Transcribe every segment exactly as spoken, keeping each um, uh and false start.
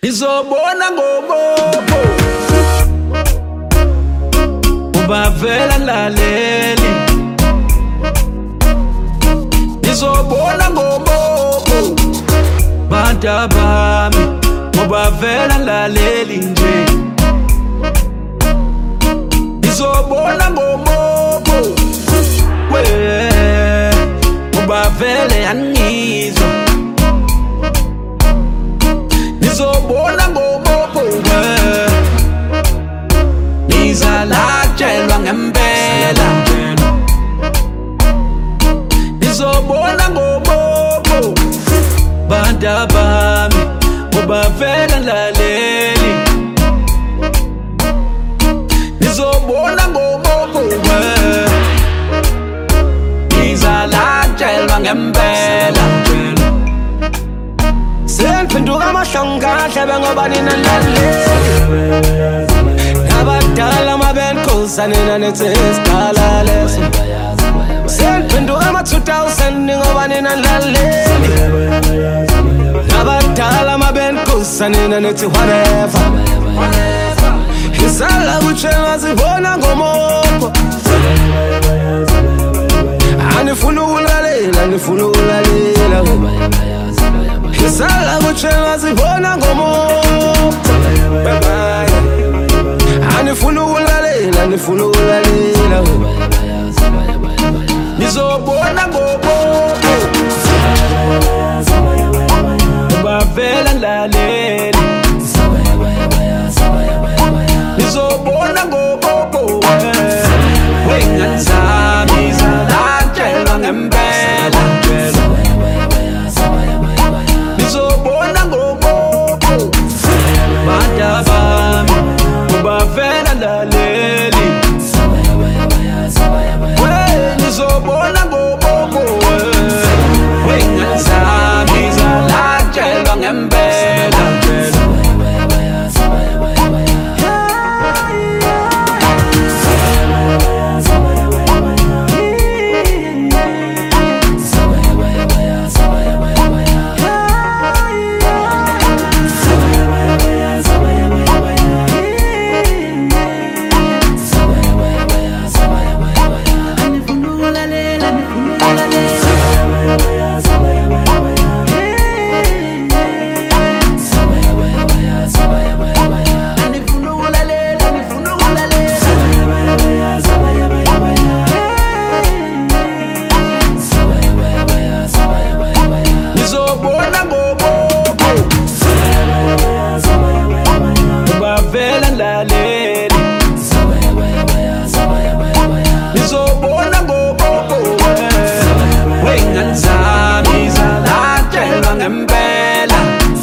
Ngizobona ngobobo ubavela laleli. Ngizobona ngobobo bantu bami ubavela laleli nje. Ngizobona ngobobo we ubavele angizwa. Ngizobona ngobobo we ngizalatshelwa ngempela. Ngizobona ngobobo bantu bami ubavela laleli. Ngizobona ngobobo we ngizalatshelwa ngempela. Sengiphenduka amahlongahle ngoba nina laleli. Abadala mabenkosa nina nithi isikhala leso. Sengiphenduka ama-two thousand ngoba nina laleli. Abadala mabenkosa nina nithi whatever. Isala kutshelwa sibona ngomobo. Anifuna ukulalela, anifuna ukulalela. Isala kutshelwa sibona ngomobo. Anifuna ukulalela, anifuna ukulalela. Ngizobona ngobobo ubavela laleli. Ngizobona ngobobo wengane zami zalatshelwa ngempela. Ngizobona ngobobo bantu bami ubavela laleli. Ngizobona ngobobo wengane zami zalatshelwa ngempela. Ngizobona ngobobo wengane zami zalatshelwa ngempela.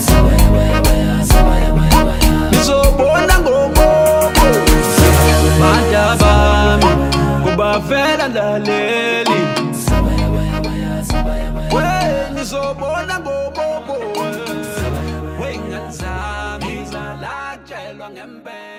Ngizobona ngobobo bantu bami ubavela laleli. Ngizobona ngobobo wengane zami zalatshelwa ngempela.